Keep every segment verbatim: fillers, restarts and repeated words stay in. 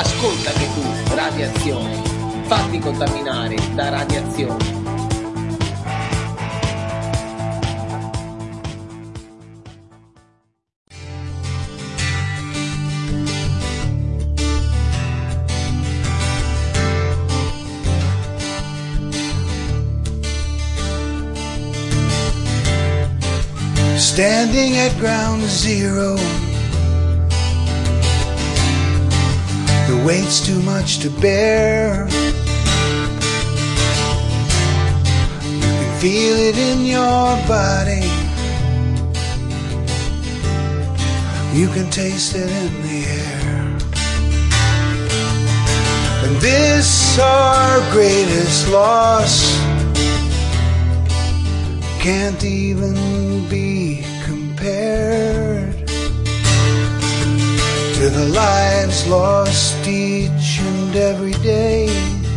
Ascolta anche tu Radiazione, fatti contaminare da radiazione. Standing at ground zero, the weight's too much to bear. You can feel it in your body, you can taste it in the air. And this, our greatest loss, can't even be compared to the lives lost each and every day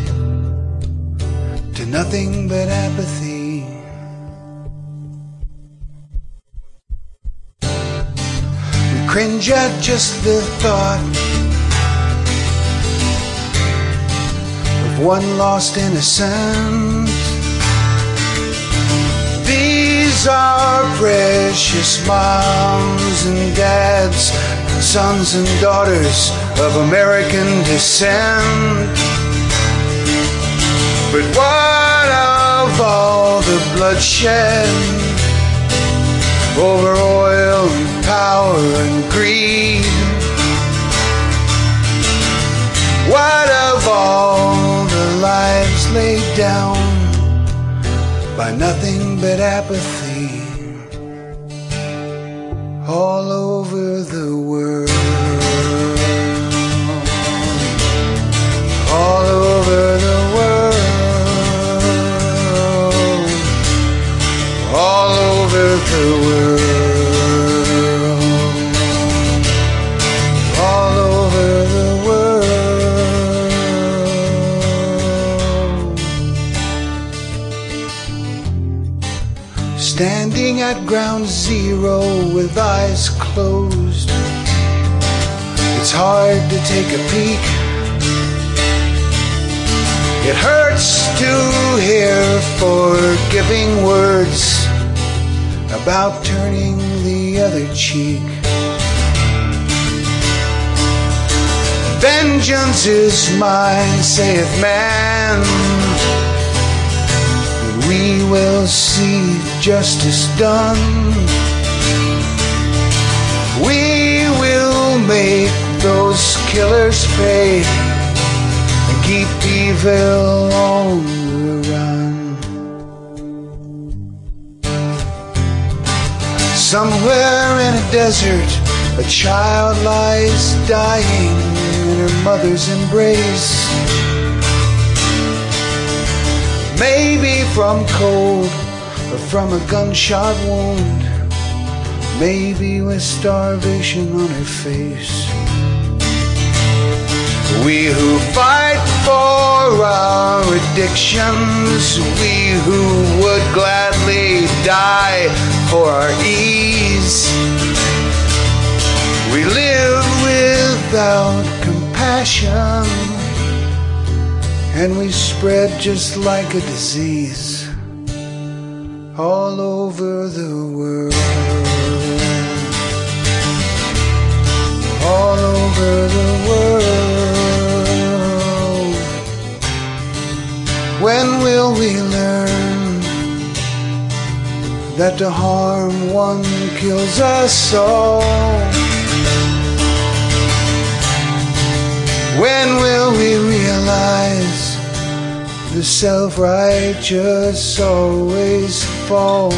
to nothing but apathy. We cringe at just the thought of one lost innocent. These are precious moms and dads, sons and daughters of American descent. But what of all the bloodshed over oil and power and greed? What of all the lives laid down by nothing but apathy all over the world, all over the world, all over the world, all over the world. Standing at ground zero with eyes closed, it's hard to take a peek. It hurts to hear forgiving words about turning the other cheek. Vengeance is mine, saith man, and we will see justice done. We will make those killers pay and keep evil on the run. Somewhere in a desert, a child lies dying in her mother's embrace. Maybe from cold or from a gunshot wound, maybe with starvation on her face. We who fight for our addictions, we who would gladly die for our ease, we live without compassion, and we spread just like a disease all over the world, all over the world. When will we learn that to harm one kills us all? When will we realize the self-righteous always fall?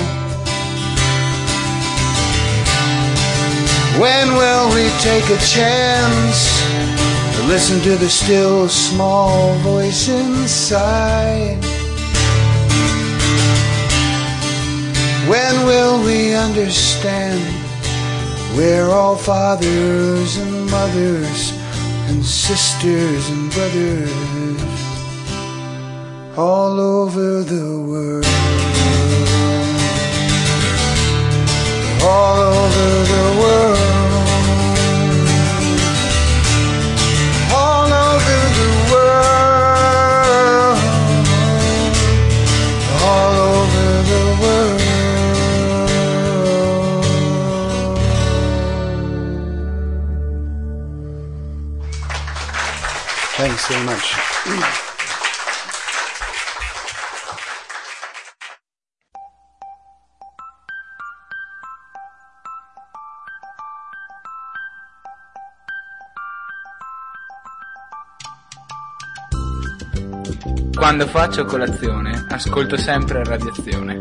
When will we take a chance to listen to the still small voice inside? When will we understand we're all fathers and mothers and sisters and brothers all over the world, all over the world, all over Thanks very much. Quando faccio colazione, ascolto sempre Radiazione.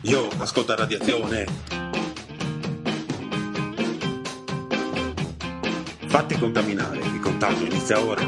Io ascolta Radiazione. Fatti contaminare, il contagio inizia ora.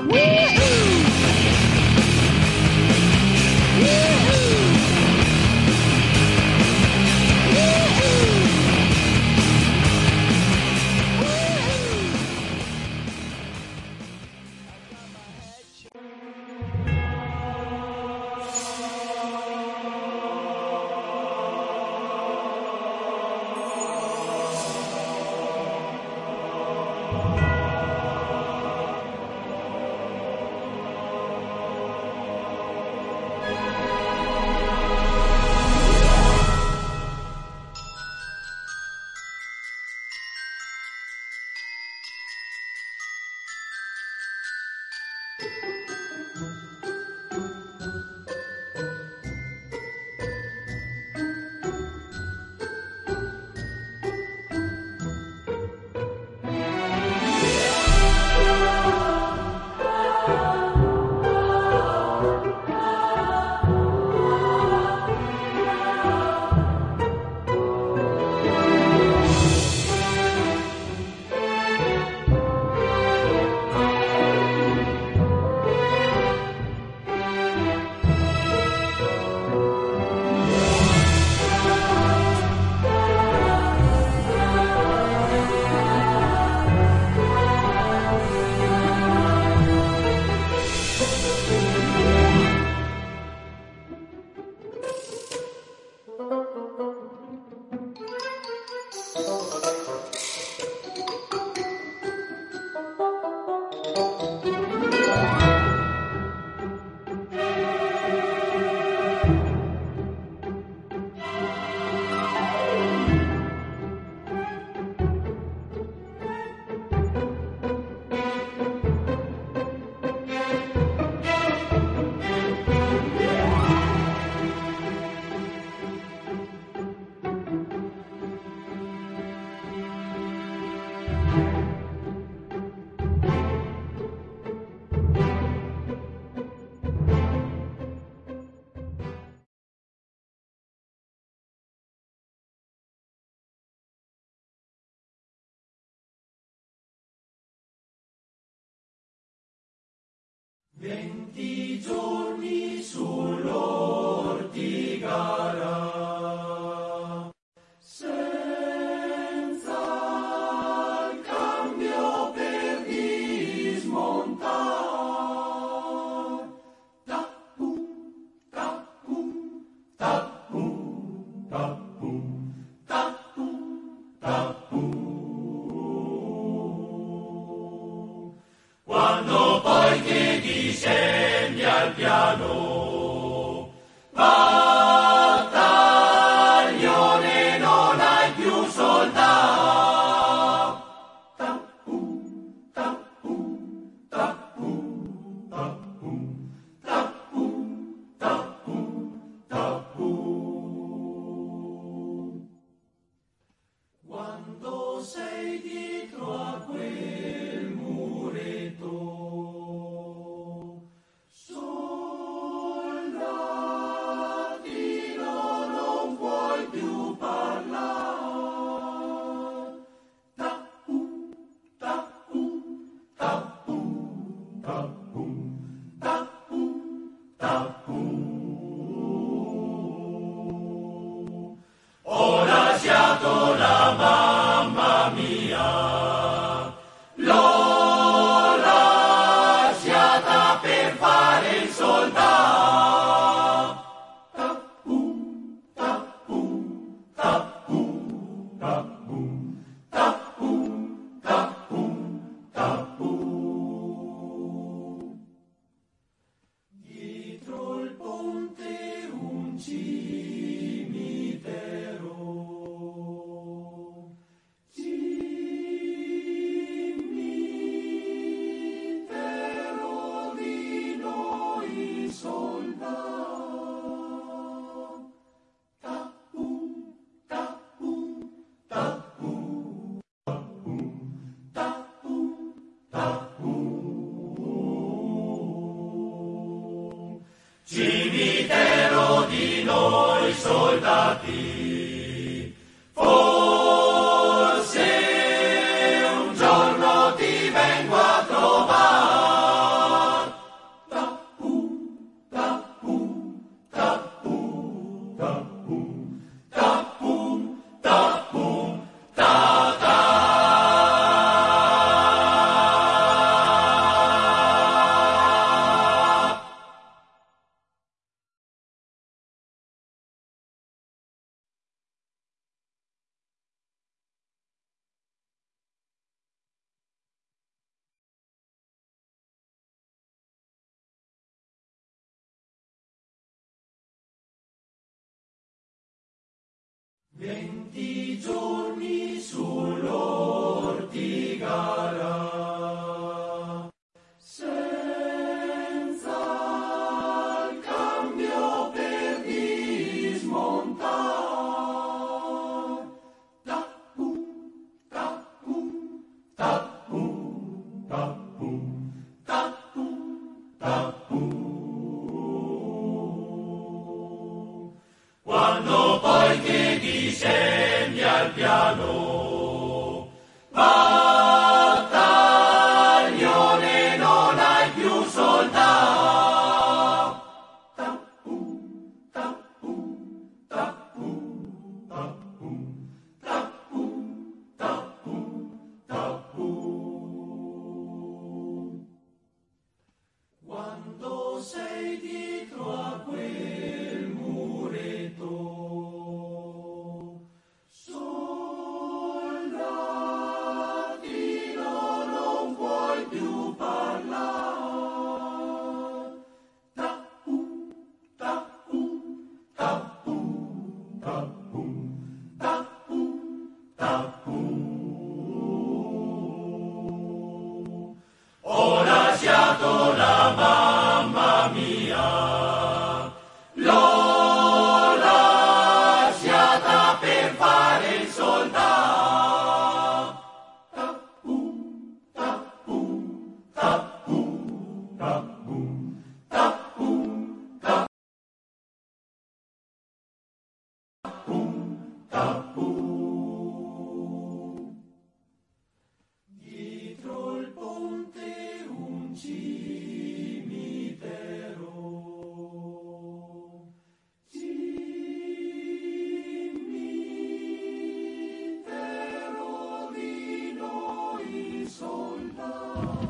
Venti giorni sull'Ortigara, senza il cambio per dismontare. Tappum, tappum, tappum, tappum, tappum, tappum. Quando poi che discendi al piano, battaglione non hai più soldato. Tappum, tappum, tappum, tappum, tappum, tappum, tappum. Quando sei dietro a quel muretto, la mamma mia, l'ho lasciata per fare il soldato. Tappum, tappum, tappum, tappum, tappum, tappum, tappum. Dietro il ponte un cimitero, cimitero di noi soldati. venti giorni sull'ortigara, senza il cambio per dismontare. Tappu, tappu, tappu, tappu, tappu, tappu. Quando poi che discendi al piano, battaglione non hai più soldato. Tappu, tappu, tappu, tappu, tappu, tappu, tappu. Quando sei dietro a quel muretto, soldatino non puoi più parlare. Tappu, tappu, tappu, tappu, tappu, tappu. Ho lasciato la mamma mia, l'ho lasciata per fare il soldato. Tappu, tappu, tappu, tappu, tappu, tappu, tappu. Dietro il ponte un cimitero, cimitero di noi soldati.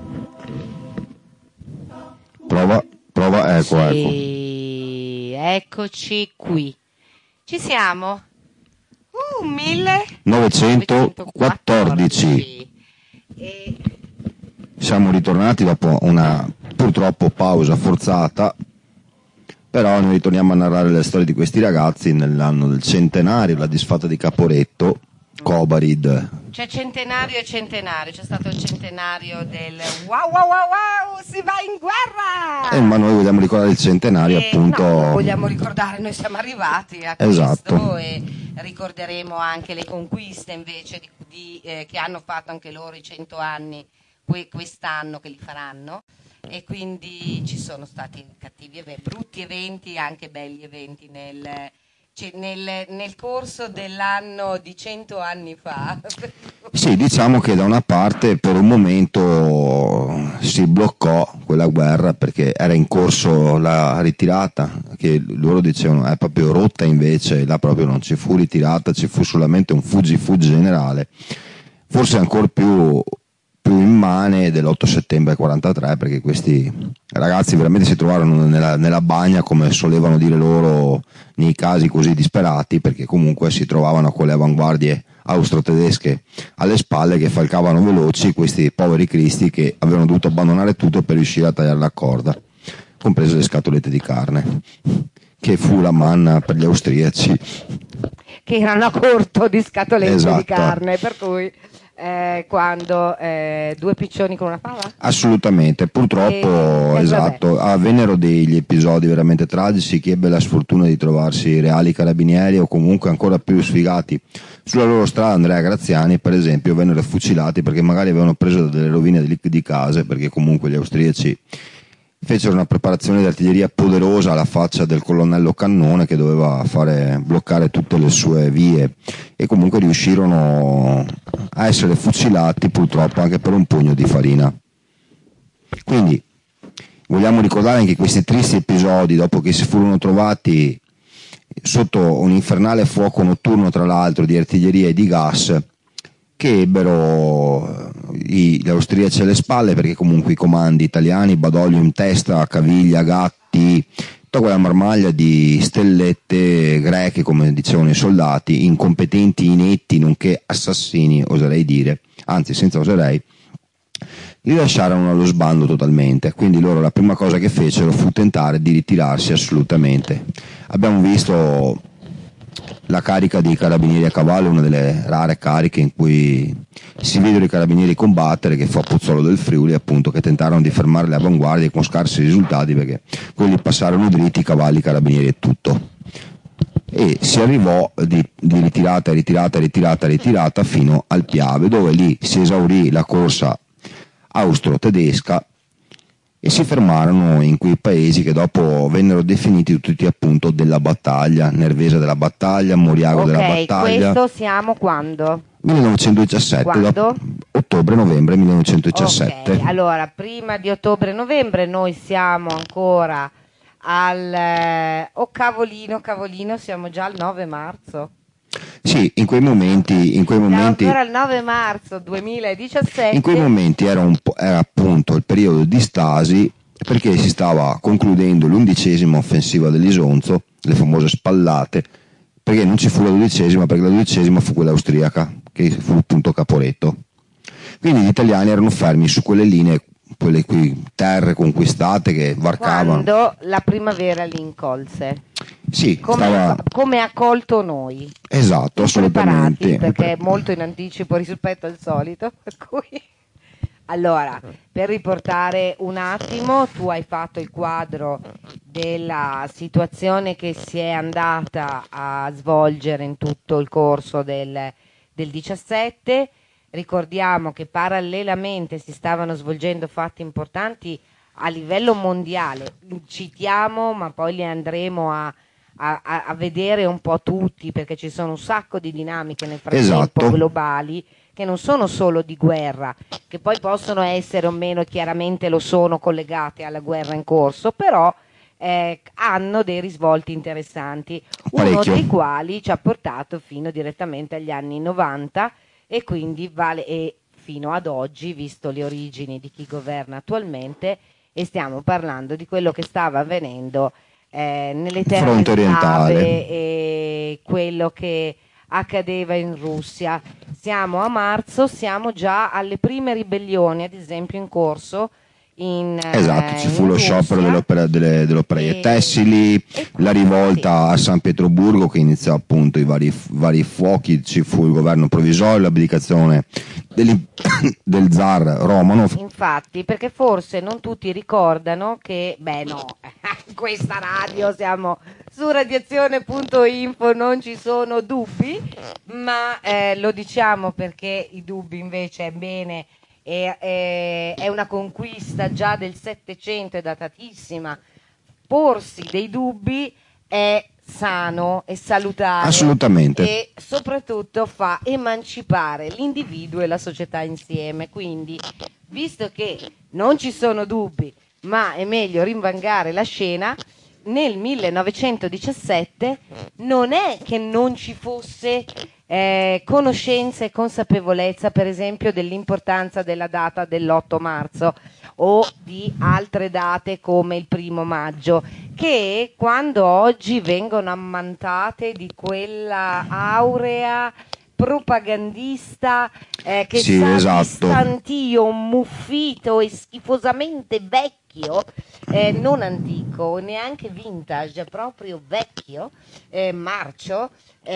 Prova, prova, ecco, ecco. Sì, eccoci qui. Ci siamo? Uh, millenovecentquattordici. E Siamo ritornati dopo una purtroppo pausa forzata, però noi ritorniamo a narrare le storie di questi ragazzi nell'anno del centenario, la disfatta di Caporetto, Cobarid. c'è centenario e centenario. C'è stato il centenario del wow wow wow wow, si va in guerra! Eh, ma noi vogliamo ricordare il centenario, E, appunto. no, vogliamo ricordare, noi siamo arrivati a Esatto. questo e ricorderemo anche le conquiste invece di, di, eh, che hanno fatto anche loro i cento anni que- quest'anno che li faranno, e quindi ci sono stati cattivi eventi, brutti eventi, anche belli eventi nel, cioè, nel, nel corso dell'anno di cento anni fa. Sì, diciamo che da una parte per un momento si bloccò quella guerra perché era in corso la ritirata, che loro dicevano è proprio rotta, invece là proprio non ci fu ritirata, ci fu solamente un fuggi-fuggi generale, forse ancora più, più immane dell'otto settembre quarantatré, perché questi ragazzi veramente si trovarono nella, nella bagna, come solevano dire loro nei casi così disperati, perché comunque si trovavano con le avanguardie austro-tedesche alle spalle che falcavano veloci questi poveri cristi che avevano dovuto abbandonare tutto per riuscire a tagliare la corda, comprese le scatolette di carne, che fu la manna per gli austriaci, Che erano a corto di scatolette Esatto. di carne, per cui eh, quando eh, due piccioni con una fava? assolutamente. Purtroppo, E- e esatto, avvennero degli episodi veramente tragici. Chi ebbe la sfortuna di trovarsi reali carabinieri o comunque ancora più sfigati sulla loro strada, Andrea Graziani per esempio, vennero fucilati perché magari avevano preso delle rovine di, di case, perché comunque gli austriaci fecero una preparazione di artiglieria poderosa alla faccia del colonnello Cannone, che doveva fare bloccare tutte le sue vie, e comunque riuscirono a essere fucilati purtroppo anche per un pugno di farina. Quindi vogliamo ricordare anche questi tristi episodi dopo che si furono trovati sotto un infernale fuoco notturno, tra l'altro di artiglieria e di gas, che ebbero i, gli austriaci alle spalle, perché comunque i comandi italiani, Badoglio in testa, Caviglia, Gatti, tutta quella marmaglia di stellette greche, come dicevano i soldati, incompetenti, inetti, nonché assassini, oserei dire, anzi senza oserei, li lasciarono allo sbando totalmente. Quindi loro la prima cosa che fecero fu tentare di ritirarsi assolutamente. Abbiamo visto la carica dei carabinieri a cavallo è una delle rare cariche in cui si videro i carabinieri combattere, che fu a Pozzolo del Friuli, appunto, che tentarono di fermare le avanguardie con scarsi risultati, perché quelli passarono dritti, i cavalli, i carabinieri e tutto. E si arrivò di, di ritirata, ritirata, ritirata, ritirata fino al Piave, dove lì si esaurì la corsa austro-tedesca e si fermarono in quei paesi che dopo vennero definiti tutti appunto della battaglia, Nervesa della battaglia, Moriago Ok, della battaglia. questo siamo quando? millenovecentodiciassette, Quando? dopo- ottobre-novembre millenovecentodiciassette. Ok, allora, prima di ottobre-novembre noi siamo ancora al... eh, oh cavolino, cavolino, siamo già al nove marzo. Sì, in quei momenti, in quei Siamo momenti, ancora al nove marzo duemiladiciassette. in quei momenti era, un po', era appunto il periodo di stasi, perché si stava concludendo l'undicesima offensiva dell'Isonzo, le famose spallate, perché non ci fu la dodicesima, perché la dodicesima fu quella austriaca, che fu appunto Caporetto. Quindi gli italiani erano fermi su quelle linee, quelle qui terre conquistate che varcavano. Quando la primavera li incolse. Sì, Come, stava... come ha colto noi. Esatto, assolutamente. Preparati, perché è molto in anticipo rispetto al solito. Per cui... Allora, per riportare un attimo, tu hai fatto il quadro della situazione che si è andata a svolgere in tutto il corso del, del diciassette. Ricordiamo che parallelamente si stavano svolgendo fatti importanti a livello mondiale. Citiamo, ma poi li andremo a, a, a vedere un po' tutti, perché ci sono un sacco di dinamiche nel frattempo Esatto. globali, che non sono solo di guerra, che poi possono essere o meno, chiaramente lo sono, collegate alla guerra in corso, però eh, hanno dei risvolti interessanti, uno Parecchio. dei quali ci ha portato fino direttamente agli anni novanta, e quindi vale e fino ad oggi, visto le origini di chi governa attualmente, e stiamo parlando di quello che stava avvenendo eh, nelle terre Fronte orientale. slave e quello che accadeva in Russia. Siamo a marzo, siamo già alle prime ribellioni, ad esempio in corso in Esatto, ci eh, fu in lo Russia. sciopero delle, opera, delle, delle operaie E- tessili, e la quindi, rivolta a San Pietroburgo che iniziò appunto i vari, vari fuochi, ci fu il governo provvisorio, l'abdicazione dell'im- del zar Romanov. Infatti, perché forse non tutti ricordano che, beh no, in questa radio siamo su radiazione punto info, non ci sono dubbi, ma eh, lo diciamo perché i dubbi invece è bene, è, è, è una conquista già del Settecento, è datatissima. Porsi dei dubbi è sano e salutare, Assolutamente. e soprattutto fa emancipare l'individuo e la società insieme. Quindi, visto che non ci sono dubbi, ma è meglio rinvangare la scena, nel millenovecentodiciassette non è che non ci fosse eh, conoscenza e consapevolezza, per esempio, dell'importanza della data dell'otto marzo o di altre date come il primo maggio, che quando oggi vengono ammantate di quella aurea propagandista eh, che Sì, sa esatto. di stantio muffito e schifosamente vecchio, eh, non antico, neanche vintage, proprio vecchio, eh, marcio,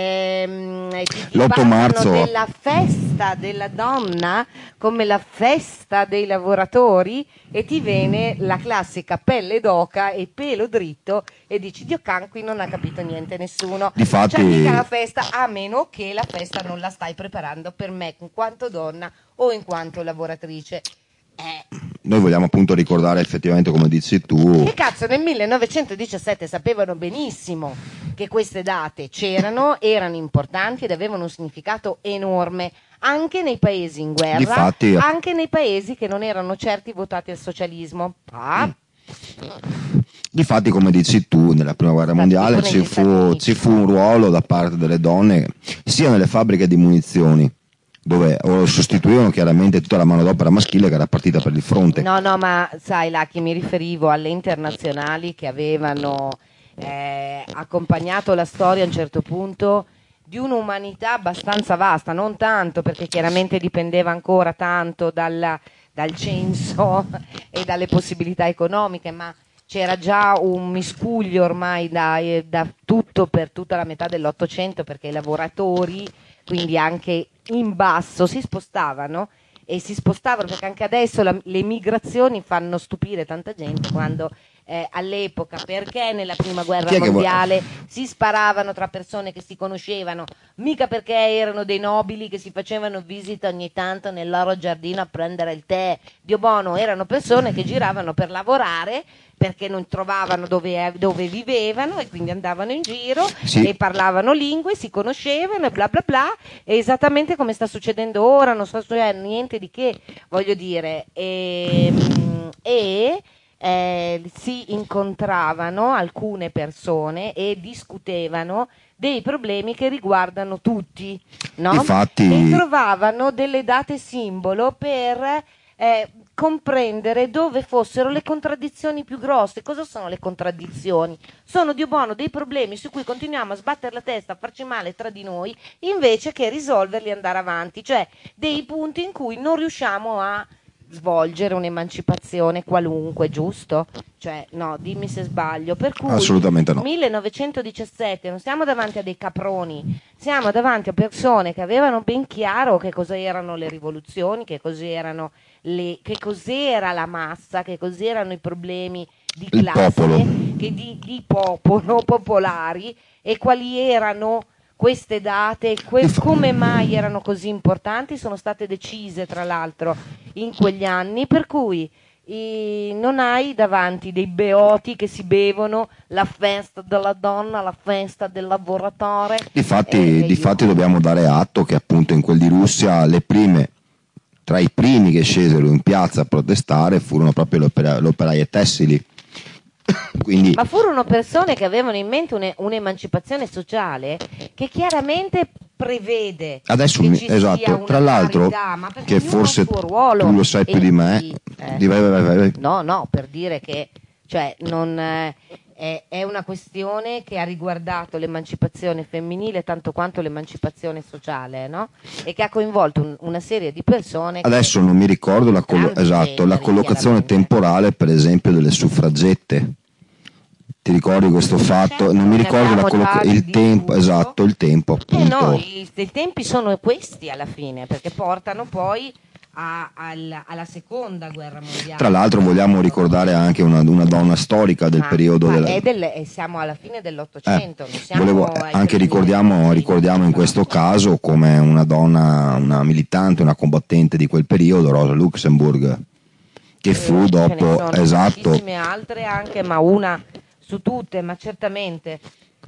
ehm, ti, ti L'otto parlano marzo. della festa della donna come la festa dei lavoratori, e ti viene la classica pelle d'oca e pelo dritto e dici: Dio can, qui non ha capito niente nessuno. Difatti- C'è mica la festa, a meno che la festa non la stai preparando per me in quanto donna o in quanto lavoratrice. Eh, Noi vogliamo appunto ricordare effettivamente, come dici tu, che cazzo, nel millenovecentodiciassette sapevano benissimo che queste date c'erano, erano importanti ed avevano un significato enorme anche nei paesi in guerra, Difatti- anche nei paesi che non erano certi votati al socialismo. Ah, difatti come dici tu, nella prima guerra Stati mondiale tipo ci negli Stati fu, Uniti. ci fu un ruolo da parte delle donne sia nelle fabbriche di munizioni, dove o sostituivano chiaramente tutta la manodopera maschile che era partita per il fronte. no, no, ma sai, Lucky, mi riferivo alle internazionali che avevano eh, accompagnato la storia a un certo punto di un'umanità abbastanza vasta, non tanto perché chiaramente dipendeva ancora tanto dalla- dal censo e dalle possibilità economiche, ma c'era già un miscuglio ormai da, eh, da tutto per tutta la metà dell'Ottocento, perché i lavoratori, quindi anche in basso, si spostavano e si spostavano perché anche adesso la, le migrazioni fanno stupire tanta gente quando eh, all'epoca, perché nella prima guerra mondiale si sparavano tra persone che si conoscevano, mica perché erano dei nobili che si facevano visita ogni tanto nel loro giardino a prendere il tè. Dio buono, erano persone che giravano per lavorare perché non trovavano dove, dove vivevano e quindi andavano in giro sì. e parlavano lingue, si conoscevano e bla bla bla, è esattamente come sta succedendo ora, non sta succedendo niente di che, voglio dire, e, e eh, si incontravano alcune persone e discutevano dei problemi che riguardano tutti, no? Infatti... e trovavano delle date simbolo per eh, comprendere dove fossero le contraddizioni più grosse. Cosa sono le contraddizioni? Sono, Dio buono, dei problemi su cui continuiamo a sbattere la testa, a farci male tra di noi, invece che risolverli e andare avanti, cioè dei punti in cui non riusciamo a svolgere un'emancipazione qualunque, giusto? Cioè, no, dimmi se sbaglio. Per cui assolutamente no. millenovecentodiciassette non siamo davanti a dei caproni, siamo davanti a persone che avevano ben chiaro che cosa erano le rivoluzioni, che cos'erano le, che cos'era la massa, che cos'erano i problemi di Il classe, popolo. che di, di popolo, popolari, e quali erano queste date, que- come mai erano così importanti, sono state decise tra l'altro in quegli anni, per cui i, non hai davanti dei beoti che si bevono la festa della donna, la festa del lavoratore. Difatti, eh, difatti io... dobbiamo dare atto che appunto in quel di Russia le prime, tra i primi che scesero in piazza a protestare furono proprio le, opera- le operaie tessili. Quindi... Ma furono persone che avevano in mente une, un'emancipazione sociale che chiaramente prevede adesso che mi, ci esatto, sia una tra l'altro parità, ma perché che ognuno forse ha il suo ruolo, tu lo sai più e di me, quindi, eh, di vai, vai, vai, vai. no no per dire che cioè non eh, è, è una questione che ha riguardato l'emancipazione femminile tanto quanto l'emancipazione sociale, no? E che ha coinvolto un, una serie di persone. Adesso non mi ricordo la, collo- esatto, la collocazione temporale, per esempio, delle suffragette. Ti ricordi questo fatto? Certo, non mi ne ricordo la abbiamo colloca- già il di tempo, tutto. esatto, il tempo Eh appunto. no, i, i tempi sono questi alla fine, perché portano poi a- al- alla seconda guerra mondiale. Tra l'altro vogliamo ricordare anche una, una donna storica del Ma- periodo ma della... è del- eh, siamo alla fine dell'Ottocento, non siamo Volevo, ai anche primi ricordiamo, anni. ricordiamo in questo caso come una donna, una militante, una combattente di quel periodo, Rosa Luxemburg, che fu Eh, ce ne dopo, sono esatto, tantissime altre anche, ma una su tutte, ma certamente,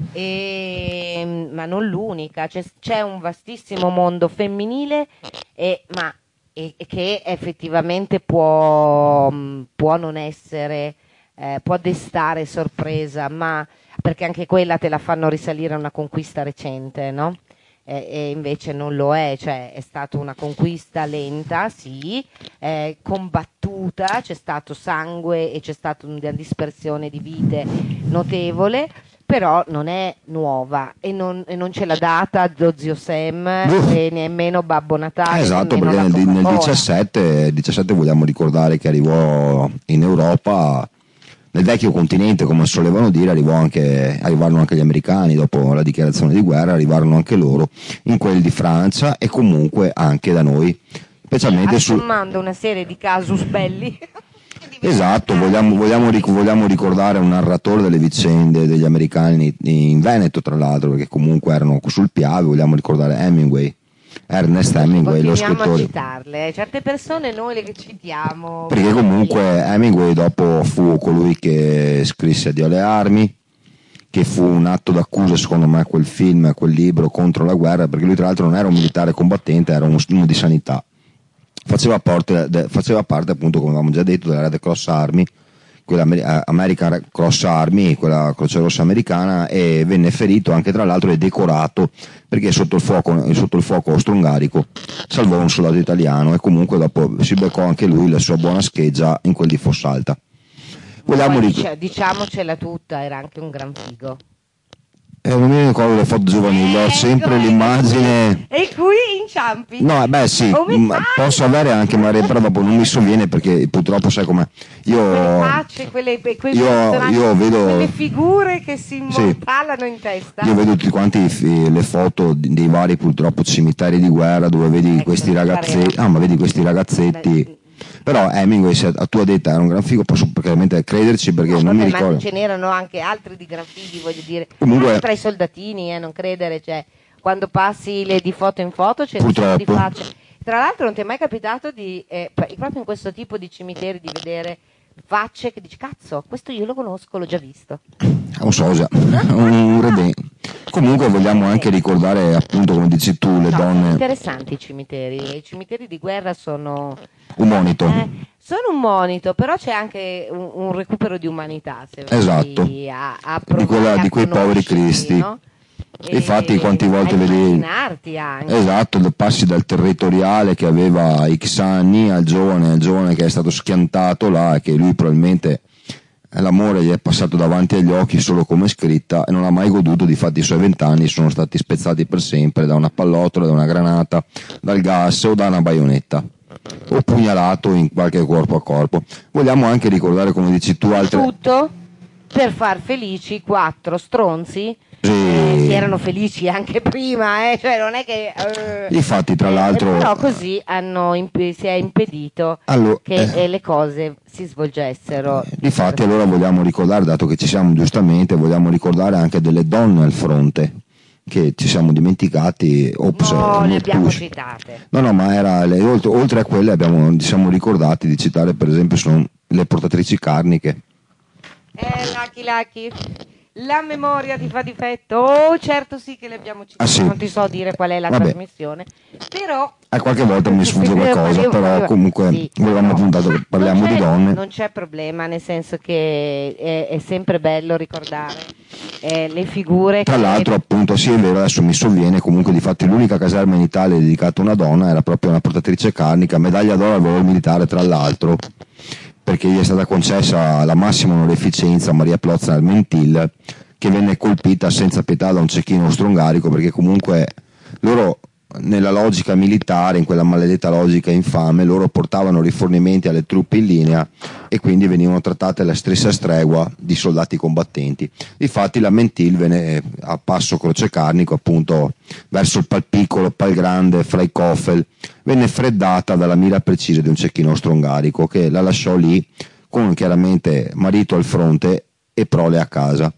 e, ma non l'unica. C'è, c'è un vastissimo mondo femminile, e, ma e, e che effettivamente può, può non essere, eh, può destare sorpresa, ma perché anche quella te la fanno risalire a una conquista recente, no? E, e invece non lo è, cioè è stata una conquista lenta, sì, eh, combattuta, c'è stato sangue e c'è stata una dispersione di vite notevole, però non è nuova e non, e non ce l'ha data lo zio Sam Uff. e nemmeno Babbo Natale. esatto, nemmeno perché la nel, nel Coca-Cola. diciassette, diciassette vogliamo ricordare che arrivò in Europa, nel vecchio continente, come solevano dire, arrivò anche, arrivarono anche gli americani dopo la dichiarazione di guerra, arrivarono anche loro in quelli di Francia e comunque anche da noi, specialmente su... Assommando una serie di casus belli. Esatto, vogliamo, vogliamo, ric- vogliamo ricordare un narratore delle vicende degli americani in Veneto, tra l'altro, perché comunque erano sul Piave, vogliamo ricordare Hemingway, Ernest Hemingway, lo Continuiamo a scrittore. citarle, eh. Certe persone noi le citiamo. Perché comunque Hemingway dopo fu colui che scrisse Addio alle armi, che fu un atto d'accusa secondo me quel film, quel libro contro la guerra, perché lui tra l'altro non era un militare combattente, era uno, uno di sanità. Faceva parte, de, faceva parte appunto, come avevamo già detto, della Red Cross Army, quella Amer- American Cross Army, quella Croce Rossa americana, e venne ferito anche tra l'altro e decorato perché sotto il fuoco, sotto il fuoco austro-ungarico salvò un soldato italiano e comunque dopo si beccò anche lui la sua buona scheggia in quel di Fossalta. Vogliamo Poi ric- dice- diciamocela tutta, era anche un gran figo. Eh, non mi ricordo le foto giovanili, ho Ecco, sempre ecco. l'immagine. E qui inciampi? No, eh, beh sì, Oh, mi- m- ah! posso avere anche Maria, però dopo non mi sovviene perché purtroppo sai com'è. Quelle Io, facce, quelle, quei io- personaggi, io vedo- quelle figure che si Sì. immortalano in testa. io vedo tutti quanti i fi- le foto di- dei vari purtroppo cimiteri di guerra dove vedi Ecco, questi mi ragazzetti, pareva. ah ma vedi questi ragazzetti. Beh, Però Hemingway, se a tua detta era un gran figo, posso praticamente crederci perché no, non vabbè, mi ma ricordo. ce n'erano anche altri di gran fighi, voglio dire. Comunque- Anche tra i soldatini, eh, non credere, cioè, quando passi le di foto in foto c'è un sacco di Purtroppo. facce. Tra l'altro non ti è mai capitato di, eh, p- proprio in questo tipo di cimiteri, di vedere facce che dici, cazzo, questo io lo conosco, l'ho già visto. È un sosia, un redè. Comunque vogliamo anche ricordare, appunto, come dici tu, le No, sono donne. interessanti i cimiteri, i cimiteri di guerra sono... Un monito. Eh, sono un monito, però c'è anche un, un recupero di umanità, se vai Esatto. a, a Di quella- provare a di quei poveri conoscerli, cristi. no? E Infatti quante volte a vedi- immaginarti anche. Esatto, passi dal territoriale che aveva X anni al giovane, al giovane che è stato schiantato là e che lui probabilmente l'amore gli è passato davanti agli occhi solo come scritta e non ha mai goduto. Di fatti i suoi vent'anni sono stati spezzati per sempre da una pallottola, da una granata, dal gas o da una baionetta o pugnalato in qualche corpo a corpo. Vogliamo anche ricordare, come dici tu, altre... Tutto per far felici i quattro stronzi Sì. eh, che erano felici anche prima, eh, cioè non è che... eh, Difatti, tra eh, l'altro... però così hanno imp- si è impedito Allo- che eh. eh, le cose si svolgessero. Difatti allora vogliamo ricordare, dato che ci siamo giustamente, vogliamo ricordare anche delle donne al fronte, che ci siamo dimenticati. Ops, No, eh, le abbiamo push. citate. No, no, ma era le- oltre, oltre a quelle abbiamo, ci siamo ricordati di citare per esempio sono le portatrici carniche. Eh, Lucky Lucky, la memoria ti fa difetto. Oh, certo sì che le abbiamo citate. Ah, sì. Non ti so dire qual è la Vabbè. trasmissione, però... Eh, qualche volta mi sfugge qualcosa, però comunque Sì, volevamo no. appuntato che parliamo Non di c'è- donne. Non c'è problema, nel senso che è, è sempre bello ricordare eh, le figure. Tra che- l'altro, appunto, sì, è vero, adesso mi sovviene, comunque di fatti l'unica caserma in Italia dedicata a una donna era proprio una portatrice carnica, medaglia d'oro al valor militare, tra l'altro, perché gli è stata concessa la massima onorificenza a Maria Plozza al Mentil, che venne colpita senza pietà da un cecchino austro-ungarico, perché comunque loro, nella logica militare, in quella maledetta logica infame, loro portavano rifornimenti alle truppe in linea e quindi venivano trattate alla stessa stregua di soldati combattenti. Difatti la Mentil venne a passo crocecarnico, appunto verso il Pal Piccolo, Pal Grande, Freikofel, venne freddata dalla mira precisa di un cecchino austro-ungarico che la lasciò lì con chiaramente marito al fronte e prole a casa.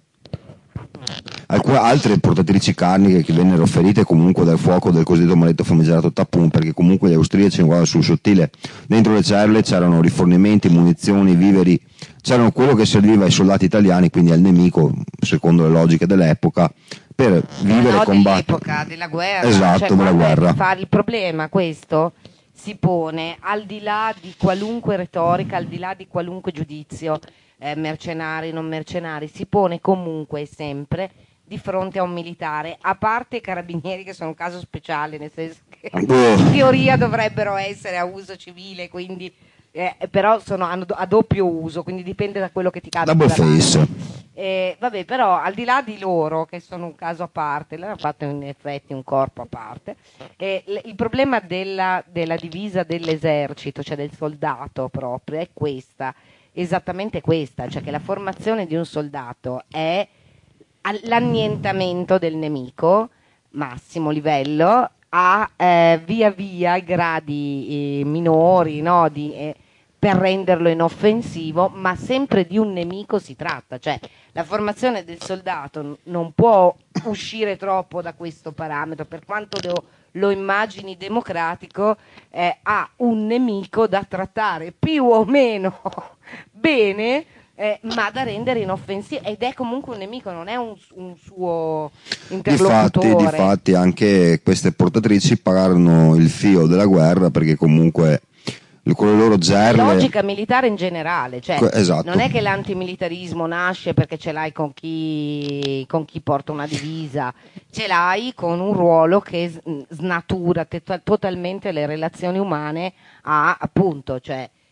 Alcune altre portatrici carniche che vennero ferite comunque dal fuoco del cosiddetto maledetto famigerato Tapun, perché comunque gli austriaci non guardano sul sottile, dentro le celle c'erano rifornimenti, munizioni, viveri, c'erano quello che serviva ai soldati italiani, quindi al nemico, secondo le logiche dell'epoca, per vivere no, e combattere. dell'epoca, della guerra. Esatto, cioè, della quando è guerra. che fa- il problema questo si pone al di là di qualunque retorica, al di là di qualunque giudizio, eh, mercenari, non mercenari, si pone comunque e sempre di fronte a un militare, a parte i carabinieri che sono un caso speciale, nel senso che Oh. in teoria dovrebbero essere a uso civile, quindi eh, però sono hanno do- a doppio uso, quindi dipende da quello che ti capita. Double davanti. face. Eh, vabbè, però al di là di loro, che sono un caso a parte, loro hanno fatto in effetti un corpo a parte, eh, l- il problema della, della divisa dell'esercito, cioè del soldato proprio, è questa, esattamente questa, cioè che la formazione di un soldato è al- l'annientamento del nemico, massimo livello, a eh, via via i gradi eh, minori, no, di, eh, per renderlo inoffensivo, ma sempre di un nemico si tratta, cioè la formazione del soldato n- non può uscire troppo da questo parametro, per quanto lo, lo immagini democratico, eh, ha un nemico da trattare più o meno bene, eh, ma da rendere inoffensivo, ed è comunque un nemico, non è un, un suo interlocutore. Difatti, difatti anche queste portatrici pagarono il fio della guerra, perché comunque con le loro gerle... Logica militare in generale, cioè Que- esatto. non è che l'antimilitarismo nasce perché ce l'hai con chi, con chi porta una divisa, ce l'hai con un ruolo che s- snatura te- totalmente le relazioni umane a, appunto, cioè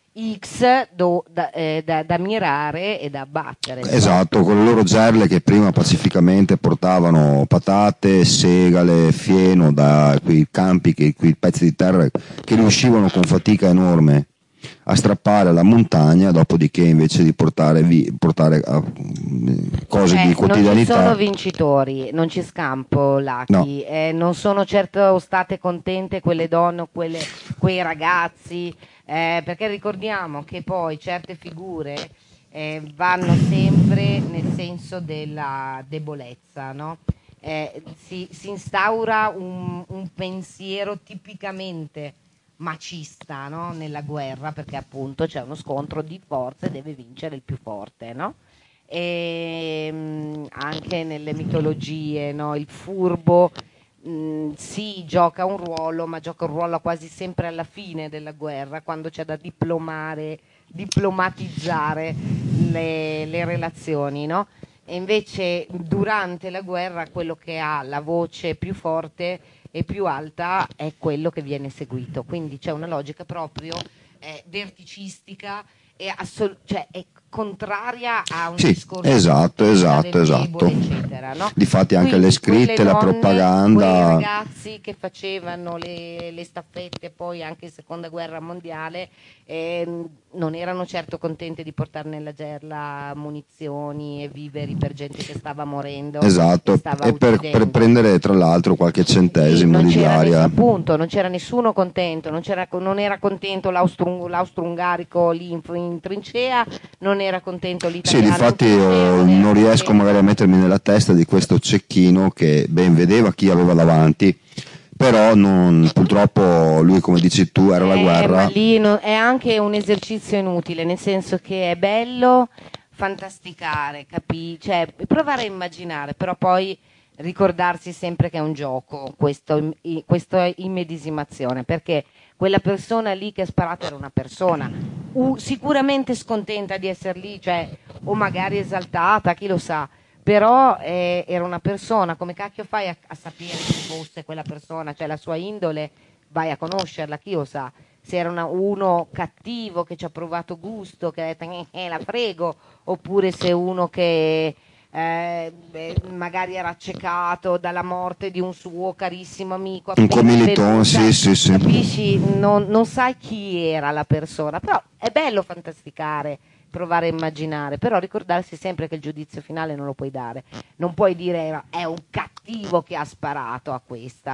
X do- da, eh, da- da mirare e da abbattere. Esatto, con le loro gerle che prima pacificamente portavano patate, segale, fieno da quei campi, che, quei pezzi di terra che riuscivano con fatica enorme a strappare alla montagna, dopodiché invece di portare, vi, portare a, cose Eh, di quotidianità. Non ci sono vincitori, non ci scampo Lucky, No. eh, non sono certo state contente quelle donne o quelle- quei ragazzi, eh, perché ricordiamo che poi certe figure eh, vanno sempre nel senso della debolezza, no? Eh, si, si instaura un, un pensiero tipicamente macista, no? Nella guerra, perché appunto c'è uno scontro di forze, deve vincere il più forte, no? E mh, anche nelle mitologie, no? Il furbo mh, sì, gioca un ruolo, ma gioca un ruolo quasi sempre alla fine della guerra, quando c'è da diplomare, diplomatizzare le, le relazioni, no? E invece durante la guerra quello che ha la voce più forte e più alta è quello che viene seguito, quindi c'è una logica proprio eh, verticistica e assol- cioè è contraria a un Sì, discorso esatto, del esatto, debole, esatto. eccetera, no? Difatti anche Quindi le scritte, quelle la donne, propaganda. quei ragazzi che facevano le, le staffette poi anche in seconda guerra mondiale ehm, non erano certo contenti di portare nella gerla munizioni e viveri per gente che stava morendo, Esatto, che stava e per, uccidendo. per prendere tra l'altro qualche centesimo non di c'era diaria. nessuno, appunto, non c'era nessuno contento, non, c'era, non era contento l'austro- l'austro-ungarico lì in, in trincea, non era contento Sì, l'italiano. in difatti trincea, io era non riesco contento- magari a mettermi nella testa di questo cecchino che ben vedeva chi aveva davanti, però non, purtroppo lui, come dici tu, era la Eh, guerra. Ma lì no- è anche un esercizio inutile, nel senso che è bello fantasticare, capi? Cioè, provare a immaginare, però poi ricordarsi sempre che è un gioco, questo, i- questa immedesimazione, perché quella persona lì che ha sparato era una persona u- sicuramente scontenta di essere lì, cioè, o magari esaltata, chi lo sa, però eh, era una persona, come cacchio fai a, a sapere chi fosse quella persona, cioè la sua indole, vai a conoscerla, chi lo sa, se era una- uno cattivo che ci ha provato gusto, che ha detto "Eh, eh, la frego", oppure se uno che eh, beh, magari era accecato dalla morte di un suo carissimo amico Un appena commilitone, svenuto, sì, sì, sì. capisci? Non, non sai chi era la persona, però è bello fantasticare, provare a immaginare, però ricordarsi sempre che il giudizio finale non lo puoi dare, non puoi dire è un cattivo che ha sparato a questa.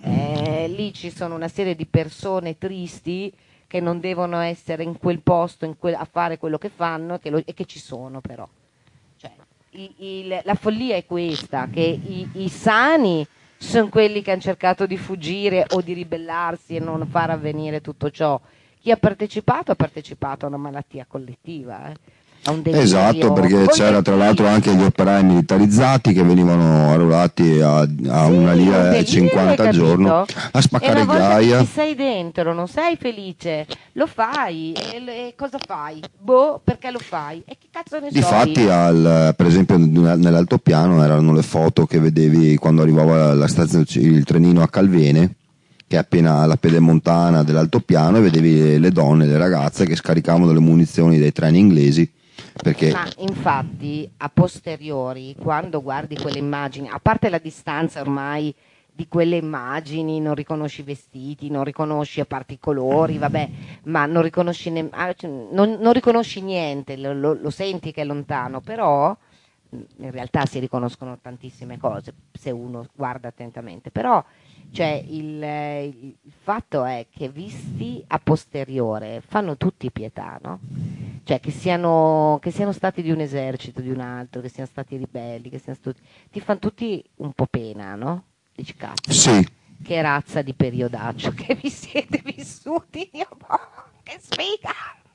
Eh, lì ci sono una serie di persone tristi che non devono essere in quel posto in quel- a fare quello che fanno che lo- e che ci sono però. Cioè, i- il- la follia è questa, che i, i sani sono quelli che hanno cercato di fuggire o di ribellarsi e non far avvenire tutto ciò. Chi ha partecipato ha partecipato a una malattia collettiva, eh, a un delirio Esatto, perché c'era tra l'altro anche gli operai militarizzati che venivano arruolati a, a Sì, una un lira e delirio, cinquanta hai al giorno capito? a E spaccare una volta ghiaia. che ci sei dentro, non sei felice, lo fai e, e cosa fai? Boh, perché lo fai? E che cazzo ne so Difatti, io? al, per esempio, nell'altopiano erano le foto che vedevi quando arrivava la stazione, il trenino a Calvene, che è appena alla pedemontana dell'altopiano, e vedevi le donne, le ragazze che scaricavano le munizioni dai treni inglesi. Perché Ma infatti a posteriori, quando guardi quelle immagini, a parte la distanza ormai di quelle immagini, non riconosci i vestiti, non riconosci a parte i colori, vabbè, ma non riconosci, ne- ah, cioè, non, non riconosci niente, lo, lo- lo senti che è lontano, però in realtà si riconoscono tantissime cose se uno guarda attentamente, però cioè, il, eh, il fatto è che visti a posteriore fanno tutti pietà, no? Cioè che siano, che siano stati di un esercito, di un altro, che siano stati ribelli, che siano stati, ti fanno tutti un po' pena, no? Dici cazzo, sì, che razza di periodaccio che vi siete vissuti, Dio, boh, che sfiga!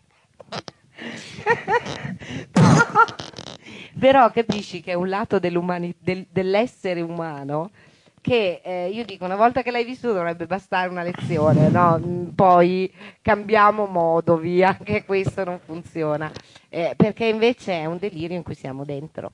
Però capisci che è un lato dell'umani- del- dell'essere umano che eh, io dico, una volta che l'hai vissuto dovrebbe bastare una lezione, no? Mm, poi cambiamo modo, via, che questo non funziona. Eh, perché invece è un delirio in cui siamo dentro.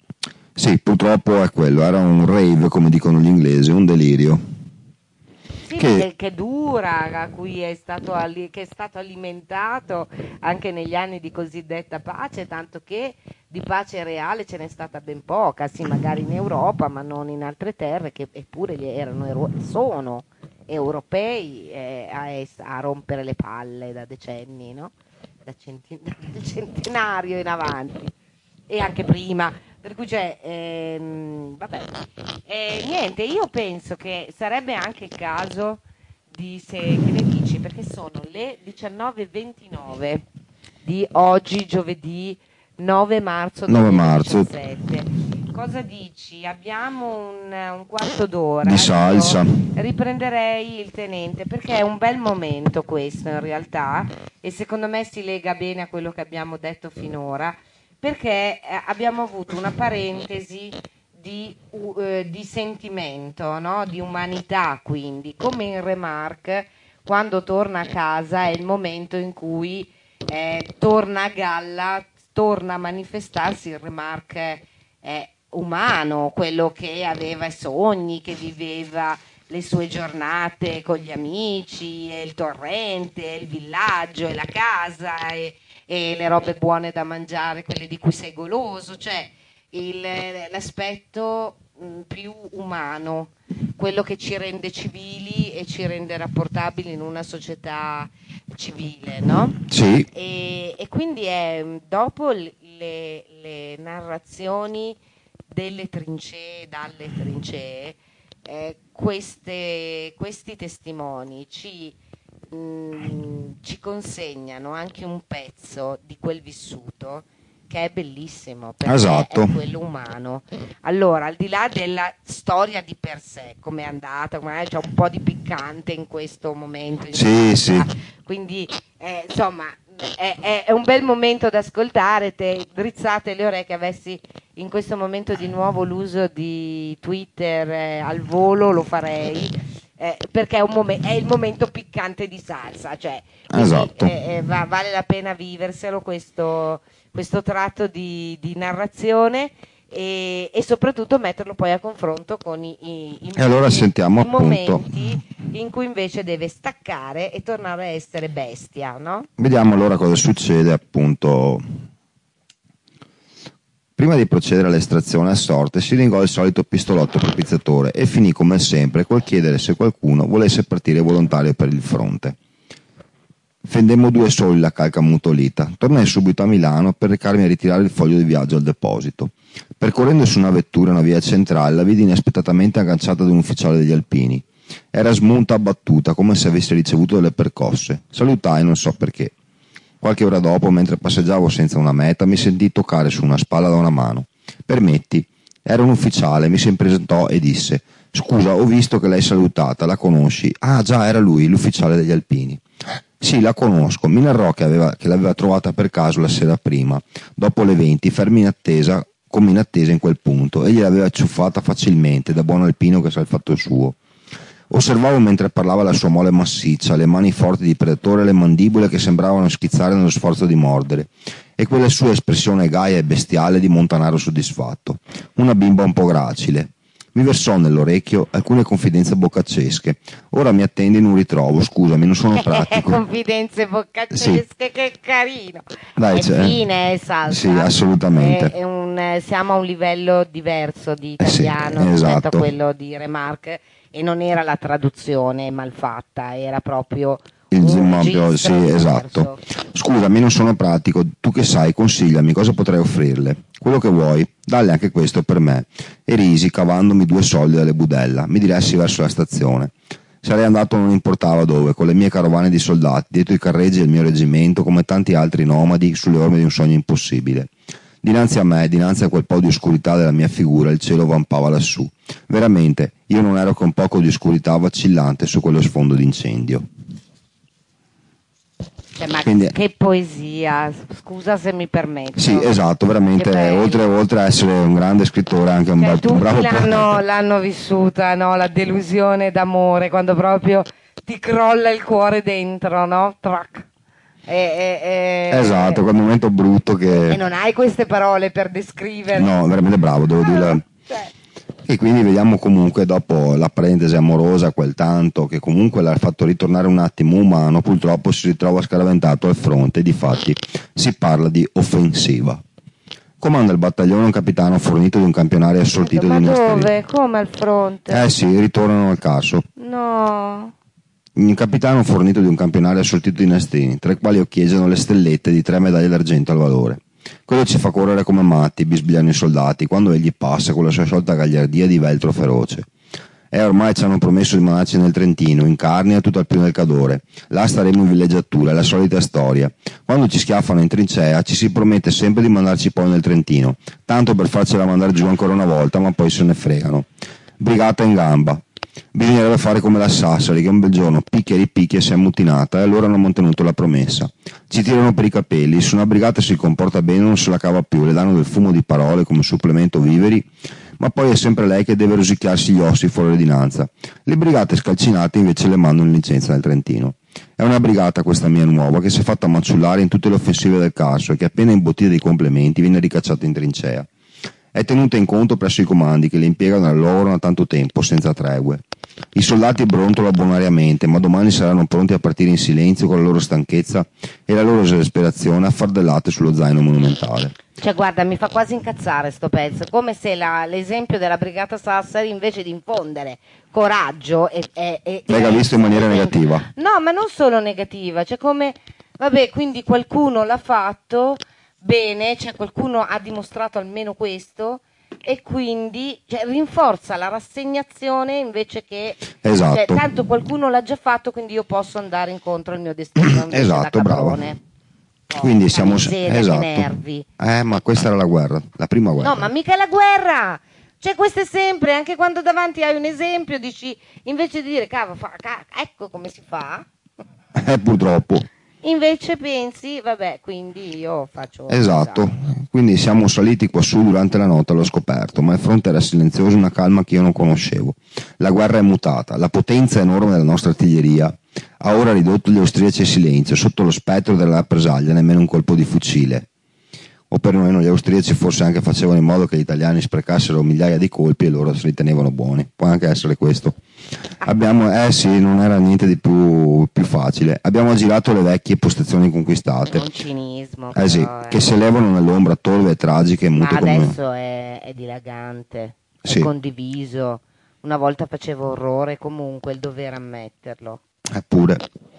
sì, purtroppo è quello, era un rave come dicono gli inglesi, un delirio. Sì, Sì, che- che, che dura, a cui è stato, ali- che è stato alimentato anche negli anni di cosiddetta pace, tanto che di pace reale ce n'è stata ben poca, sì, magari in Europa, ma non in altre terre, che eppure gli erano, ero- sono europei eh, a, es- a rompere le palle da decenni, no? Da centi- dal centenario in avanti e anche prima. Per cui c'è, ehm, vabbè, Eh, niente, io penso che sarebbe anche il caso di, se, che ne dici, perché sono le diciannove e ventinove di oggi, giovedì nove marzo nove marzo. duemiladiciassette. Cosa dici? Abbiamo un, un quarto d'ora. Di salsa. Io riprenderei il tenente perché è un bel momento questo in realtà e secondo me si lega bene a quello che abbiamo detto finora perché eh, abbiamo avuto una parentesi di, u- eh, di sentimento, no? Di umanità, quindi come in Remarque quando torna a casa è il momento in cui eh, torna a galla, torna a manifestarsi il Remarque eh, umano, quello che aveva i sogni, che viveva le sue giornate con gli amici, e il torrente, e il villaggio, e la casa, e, e le robe buone da mangiare, quelle di cui sei goloso, cioè il- l'aspetto mh, più umano, quello che ci rende civili e ci rende rapportabili in una società civile, no? Sì, E, e quindi è mh, dopo l- le, le narrazioni delle trincee, dalle trincee, eh, queste- questi testimoni ci, mh, ci consegnano anche un pezzo di quel vissuto che è bellissimo perché Esatto. è quello umano. Allora, al di là della storia di per sé, come è andata, magari c'è un po' di piccante in questo momento, in Sì, casa, sì. quindi eh, insomma è, è- è un bel momento da ascoltare, te drizzate le orecchie, avessi in questo momento di nuovo l'uso di Twitter eh, al volo lo farei eh, perché è, un momen- è il momento piccante di salsa, cioè quindi, Esatto. eh, eh, va- vale la pena viverselo questo, questo tratto di, di narrazione e, e soprattutto metterlo poi a confronto con i, i- i- E allora i- sentiamo i appunto. momenti in cui invece deve staccare e tornare a essere bestia, no? Vediamo allora cosa succede appunto. Prima di procedere all'estrazione a sorte si ringò il solito pistolotto propiziatore e finì come sempre col chiedere se qualcuno volesse partire volontario per il fronte. Fendemmo due soli la calca ammutolita. Tornai subito a Milano per recarmi a ritirare il foglio di viaggio al deposito. Percorrendo su una vettura una via centrale la vidi inaspettatamente agganciata ad un ufficiale degli Alpini. Era smunta abbattuta come se avesse ricevuto delle percosse. Salutai non so perché. Qualche ora dopo, mentre passeggiavo senza una meta, mi sentii toccare su una spalla da una mano. Permetti, era un ufficiale, mi si presentò e disse: scusa, ho visto che l'hai salutata, la conosci? Ah già, era lui, l'ufficiale degli Alpini. Sì, la conosco, mi narrò che, aveva, che l'aveva trovata per caso la sera prima, dopo le venti, fermi in attesa, come in attesa in quel punto, e gliel'aveva ciuffata facilmente, da buon alpino che sa il fatto suo. Osservavo mentre parlava la sua mole massiccia, le mani forti di predatore e le mandibole che sembravano schizzare nello sforzo di mordere, e quella sua espressione gaia e bestiale di montanaro soddisfatto. Una bimba un po' gracile. Mi versò nell'orecchio alcune confidenze boccaccesche. Ora mi attendi in un ritrovo, scusami, non sono pratico. Confidenze boccaccesche, che carino. Dai, è c'è. fine, è salsa. Sì, assolutamente. È- è un, eh, siamo a un livello diverso di Eh sì, italiano rispetto esatto. a quello di Remarque e non era la traduzione malfatta, era proprio Il un Zimbabwe, registro sì, diverso. esatto. Scusami, non sono pratico, tu che sai, consigliami, cosa potrei offrirle? Quello che vuoi, dalle anche questo per me. E risi, cavandomi due soldi dalle budella, mi diressi verso la stazione. Sarei andato non importava dove, con le mie carovane di soldati, dietro i carreggi del mio reggimento, come tanti altri nomadi, sulle orme di un sogno impossibile. Dinanzi a me, dinanzi a quel po' di oscurità della mia figura, il cielo vampava lassù. Veramente, io non ero che un poco di oscurità vacillante su quello sfondo d'incendio. Cioè, ma Quindi- che poesia, scusa se mi permetto. Sì, esatto, veramente, Che bello. oltre, oltre a essere un grande scrittore, anche un, Cioè, bel- un tutti bravo l'hanno, poeta. l'hanno vissuta, no? La delusione d'amore, quando proprio ti crolla il cuore dentro, no? Trac. E, e- e- Esatto, quel momento brutto e che... non hai queste parole per descrivere. No, veramente bravo, devo dire. Cioè, E quindi vediamo comunque, dopo la parentesi amorosa, quel tanto che comunque l'ha fatto ritornare un attimo umano, purtroppo si ritrova scaraventato al fronte, difatti si parla di offensiva. Comanda il battaglione un capitano fornito di un campionario assortito Ma di nastrini. dove? Come al fronte? Eh sì, ritornano al Carso. No. Un capitano fornito di un campionario assortito di nastrini, tra i quali occhieggiano le stellette di tre medaglie d'argento al valore. Quello ci fa correre come matti, bisbigliano i soldati, quando egli passa con la sua sciolta gagliardia di veltro feroce. E ormai ci hanno promesso di mandarci nel Trentino, in carne a tutto al più nel Cadore. Là staremo in villeggiatura, è la solita storia. Quando ci schiaffano in trincea ci si promette sempre di mandarci poi nel Trentino, tanto per farcela mandare giù ancora una volta, ma poi se ne fregano. Brigata in gamba. Bisognerebbe fare come la Sassari, che un bel giorno picchia e ripicchia si è ammutinata, e allora hanno mantenuto la promessa. Ci tirano per i capelli, se una brigata si comporta bene non se la cava più, le danno del fumo di parole come supplemento viveri, ma poi è sempre lei che deve rosicchiarsi gli ossi fuori l'ordinanza. Le brigate scalcinate invece le mandano in licenza nel Trentino. È una brigata questa mia nuova, che si è fatta maciullare in tutte le offensive del Carso e che appena imbottita dei complementi viene ricacciata in trincea. È tenuta in conto presso i comandi che le impiegano al lavoro da tanto tempo, senza tregue. I soldati brontolano bonariamente, ma domani saranno pronti a partire in silenzio con la loro stanchezza e la loro esasperazione affardellate sullo zaino monumentale. Cioè guarda, mi fa quasi incazzare sto pezzo, come se la, l'esempio della brigata Sassari invece di infondere coraggio e, e, e L'hai visto in maniera negativa? No, ma non solo negativa, cioè come, vabbè, quindi qualcuno l'ha fatto bene, cioè qualcuno ha dimostrato almeno questo, e quindi cioè, rinforza la rassegnazione invece che esatto. Cioè, tanto qualcuno l'ha già fatto, quindi io posso andare incontro al mio destino. Esatto, brava. Oh, quindi siamo miseria, esatto. che nervi. Eh, ma questa era la guerra, la prima guerra. No, ma mica la guerra. Cioè, questo è sempre, anche quando davanti hai un esempio, dici, invece di dire, cavolo, fa, ca- ecco come si fa. Eh, purtroppo. Invece pensi, vabbè, quindi io faccio... Esatto, esatto. Quindi siamo saliti quassù durante la notte, l'ho scoperto, ma il fronte era silenzioso, una calma che io non conoscevo. La guerra è mutata, la potenza enorme della nostra artiglieria ha ora ridotto gli austriaci a silenzio, sotto lo spettro della rappresaglia, nemmeno un colpo di fucile. O perlomeno gli austriaci forse anche facevano in modo che gli italiani sprecassero migliaia di colpi e loro si ritenevano buoni. Può anche essere questo. Abbiamo, eh sì, non era niente di più, più facile. Abbiamo aggirato le vecchie postazioni conquistate. Un cinismo. Eh sì, però, eh. che si elevano nell'ombra torve e tragiche. Ma mute come... adesso è, è dilagante, è sì. condiviso. Una volta facevo orrore, comunque il dover ammetterlo. Eppure.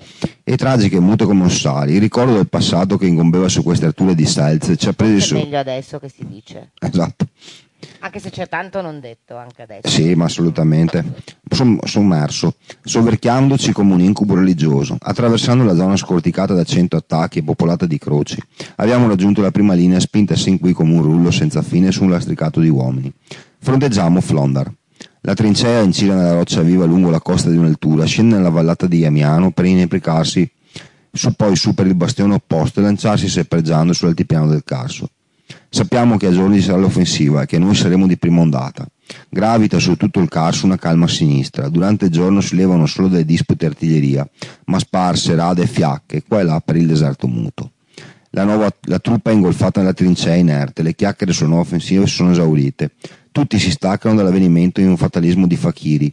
E tragiche mute come ossali. Il ricordo del passato che ingombeva su queste alture di Selz ci ha presi È su. meglio adesso che si dice. Esatto. Anche se c'è tanto non detto, anche adesso. Sì, ma assolutamente. Som- sommerso, soverchiandoci come un incubo religioso, attraversando la zona scorticata da cento attacchi e popolata di croci. Abbiamo raggiunto la prima linea, spinta sin qui come un rullo senza fine su un lastricato di uomini. Fronteggiamo Flondar. La trincea incida nella roccia viva lungo la costa di un'altura, scende nella vallata di Amiano per inepricarsi su, poi su per il bastione opposto e lanciarsi serpeggiando sull'altipiano del Carso. Sappiamo che a giorni sarà l'offensiva e che noi saremo di prima ondata. Gravita su tutto il Carso una calma sinistra. Durante il giorno si levano solo delle dispute artiglieria, ma sparse, rade e fiacche, qua e là per il deserto muto. La, nuova, la truppa è ingolfata nella trincea inerte, le chiacchiere sulle nuove offensive sono esaurite. Tutti si staccano dall'avvenimento in un fatalismo di fakiri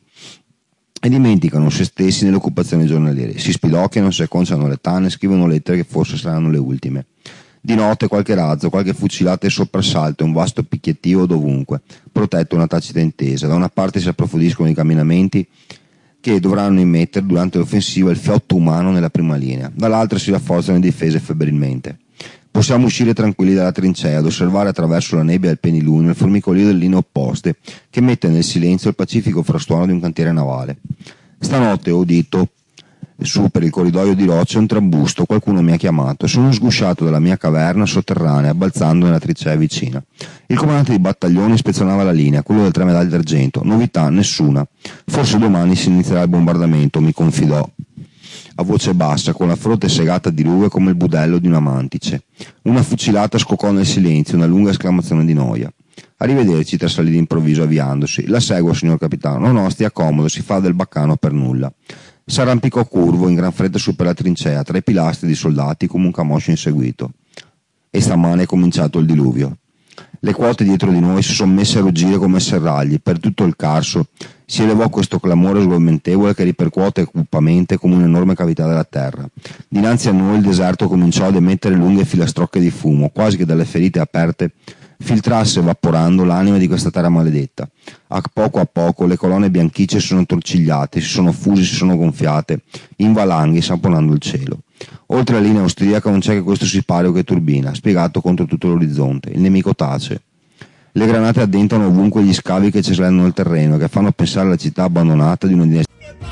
e dimenticano se stessi nelle occupazioni giornaliere. Si spilocchiano, si acconciano le tanne, scrivono lettere che forse saranno le ultime. Di notte qualche razzo, qualche fucilata e soprassalto, un vasto picchiettio dovunque, protetto una tacita intesa. Da una parte si approfondiscono i camminamenti che dovranno immettere durante l'offensiva il fiotto umano nella prima linea, dall'altra si rafforzano le difese febbrilmente. Possiamo uscire tranquilli dalla trincea ad osservare attraverso la nebbia del penilunio il formicolio delle linee opposte che mette nel silenzio il pacifico frastuono di un cantiere navale. Stanotte ho udito su per il corridoio di rocce un trambusto, qualcuno mi ha chiamato e sono sgusciato dalla mia caverna sotterranea balzando nella trincea vicina. Il comandante di battaglione ispezionava la linea, quello del tre medaglie d'argento. Novità nessuna. Forse domani si inizierà il bombardamento, mi confidò a voce bassa, con la fronte segata di ruve come il budello di una mantice. Una fucilata scoccò nel silenzio, una lunga esclamazione di noia. Arrivederci, trasalì d'improvviso avviandosi. La seguo, signor capitano. No, no, stia comodo, si fa del baccano per nulla. S'arrampicò curvo in gran fretta su per la trincea, tra i pilastri di soldati come un camoscio inseguito. E stamane è cominciato il diluvio. Le quote dietro di noi si sono messe a ruggire come serragli. Per tutto il Carso si elevò questo clamore sgormentevole che ripercuote cupamente come un'enorme cavità della terra. Dinanzi a noi il deserto cominciò ad emettere lunghe filastrocche di fumo, quasi che dalle ferite aperte filtrasse evaporando l'anima di questa terra maledetta. A poco a poco le colonne bianchicce si sono torcigliate, si sono fuse, si sono gonfiate, in valanghi samponando il cielo. Oltre la linea austriaca non c'è che questo sipario che turbina, spiegato contro tutto l'orizzonte. Il nemico tace. Le granate addentano ovunque gli scavi che cesellano il terreno e che fanno pensare alla città abbandonata di una dinastia.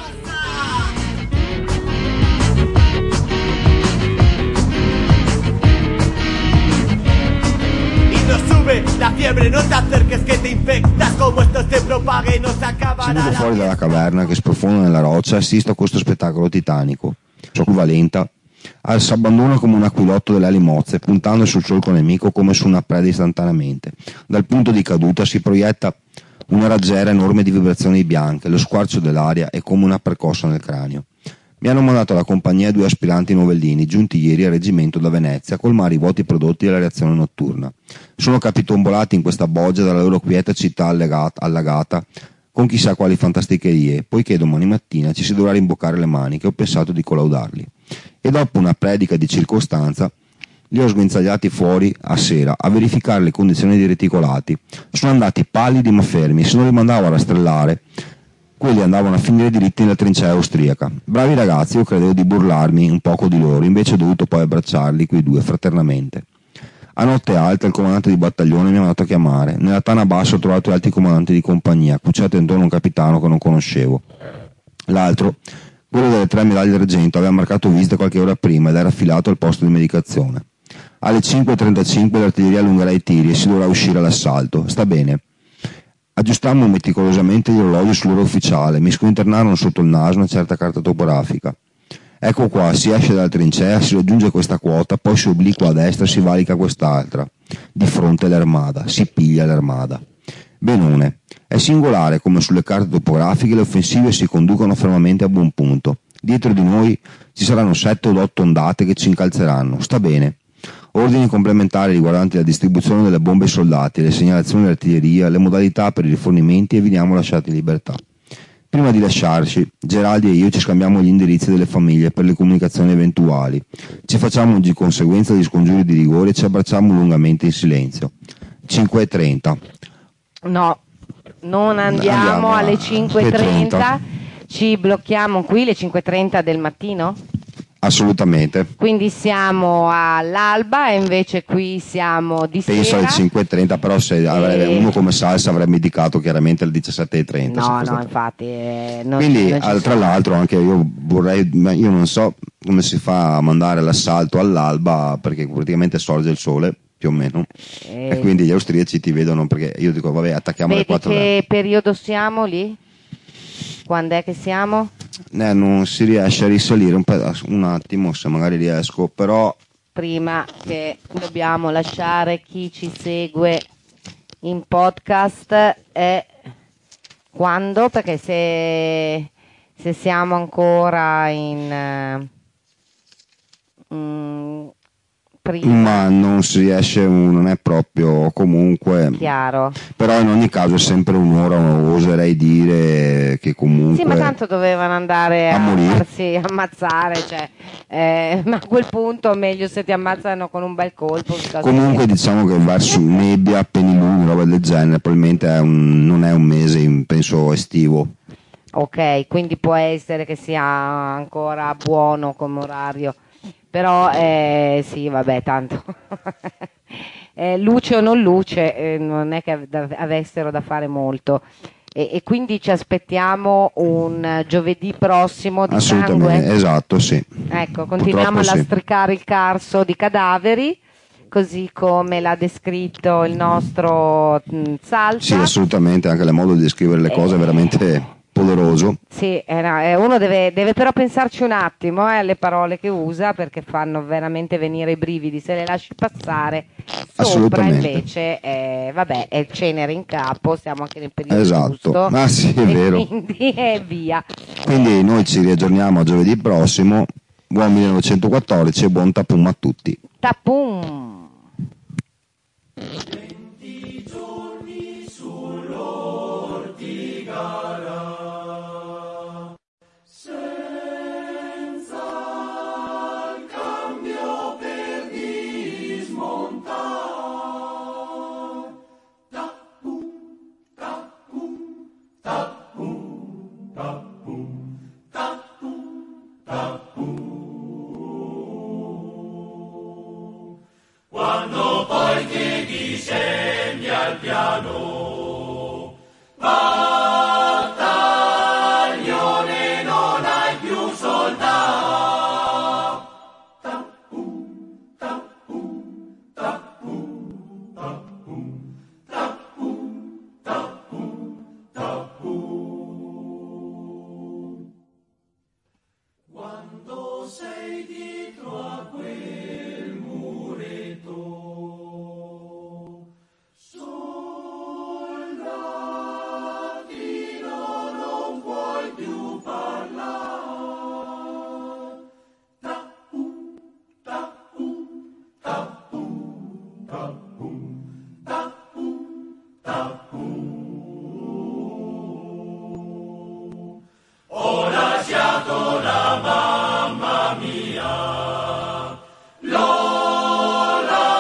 La fiebre, no te acerques que te infectas, como esto se propaga y no se acabará. Seduto fuori dalla caverna che sprofonda nella roccia, assisto a questo spettacolo titanico. Sua curva lenta si abbandona come un aquilotto delle ali mozze, puntando sul solco nemico come su una preda istantaneamente. Dal punto di caduta si proietta una raggiera enorme di vibrazioni bianche, lo squarcio dell'aria è come una percossa nel cranio. Mi hanno mandato alla compagnia due aspiranti novellini, giunti ieri al reggimento da Venezia, a colmare i vuoti prodotti dalla reazione notturna. Sono capitombolati in questa boggia dalla loro quieta città allagata, allagata con chissà quali fantasticherie, poiché domani mattina ci si dovrà rimboccare le maniche, ho pensato di collaudarli. E dopo una predica di circostanza, li ho sguinzagliati fuori a sera a verificare le condizioni dei reticolati. Sono andati pallidi ma fermi, se non li mandavo a rastrellare, quelli andavano a finire diritti nella trincea austriaca. Bravi ragazzi, io credevo di burlarmi un poco di loro, invece ho dovuto poi abbracciarli, quei due, fraternamente. A notte alta il comandante di battaglione mi ha mandato a chiamare. Nella tana bassa ho trovato gli altri comandanti di compagnia, cucciati intorno a un capitano che non conoscevo. L'altro, quello delle tre medaglie d'argento, aveva marcato visita qualche ora prima ed era affilato al posto di medicazione. Alle cinque e trentacinque l'artiglieria allungherà i tiri e si dovrà uscire all'assalto. Sta bene. Aggiustammo meticolosamente gli orologi sul loro ufficiale, mi squinternarono sotto il naso una certa carta topografica. Ecco qua, si esce dalla trincea, si raggiunge questa quota, poi si obliqua a destra e si valica quest'altra. Di fronte all'armada, si piglia l'armada. Benone, è singolare come sulle carte topografiche le offensive si conducono fermamente a buon punto. Dietro di noi ci saranno sette o otto ondate che ci incalzeranno, sta bene. Ordini complementari riguardanti la distribuzione delle bombe ai soldati, le segnalazioni dell'artiglieria, le modalità per i rifornimenti e veniamo lasciati in libertà. Prima di lasciarci, Geraldi e io ci scambiamo gli indirizzi delle famiglie per le comunicazioni eventuali. Ci facciamo di conseguenza gli scongiuri di rigore e ci abbracciamo lungamente in silenzio. cinque e trenta. No, non andiamo, Andiamo alle a- cinque e trenta, ci blocchiamo qui le cinque e trenta del mattino? Assolutamente. Quindi siamo all'alba e invece qui siamo di Penso sera. alle cinque e trenta, però se avrebbe E- uno come Salsa avrebbe indicato chiaramente alle diciassette e trenta. se No, fosse no, stato- infatti. eh, non- Quindi non ci al- tra siamo. l'altro anche io vorrei, ma io non so come si fa a mandare l'assalto all'alba perché praticamente sorge il sole più o meno Eh, e quindi gli austriaci ti vedono perché io dico vabbè attacchiamo alle Vedi quattro. che periodo siamo lì? Quando è che siamo? Eh, non si riesce a risalire un, pe- un attimo se magari riesco, però Prima che dobbiamo lasciare chi ci segue in podcast è quando? Perché se, se siamo ancora in eh, mm, prima, ma non si riesce, non è proprio comunque, chiaro. però in ogni caso è sempre un'ora, oserei dire che comunque Sì, ma tanto dovevano andare A a, morire. farsi ammazzare, cioè, eh, ma a quel punto meglio se ti ammazzano con un bel colpo. piuttosto comunque che- diciamo che verso nebbia, penilungo, roba del genere, probabilmente è un- non è un mese in- penso estivo. Ok, quindi può essere che sia ancora buono come orario, però eh, sì, vabbè, tanto eh, luce o non luce, eh, non è che av- avessero da fare molto. E, e quindi ci aspettiamo un eh, giovedì prossimo di Assolutamente, sangue. esatto, sì. Ecco, continuiamo a Purtroppo sì. lastricare il Carso di cadaveri, così come l'ha descritto il nostro mh, Salsa. Sì, assolutamente, anche il modo di descrivere le cose è veramente poderoso. Sì, eh, no, eh, uno deve, deve però pensarci un attimo eh, alle parole che usa perché fanno veramente venire i brividi se le lasci passare. Sopra Assolutamente. invece, eh, vabbè, è cenere in capo, siamo anche nel periodo Esatto. giusto. Ah, sì, è e vero. Quindi eh, via. Quindi noi ci riaggiorniamo a giovedì prossimo. Buon millenovecentoquattordici e buon tapum a tutti. Tapum. Senti quando poi che discendi al piano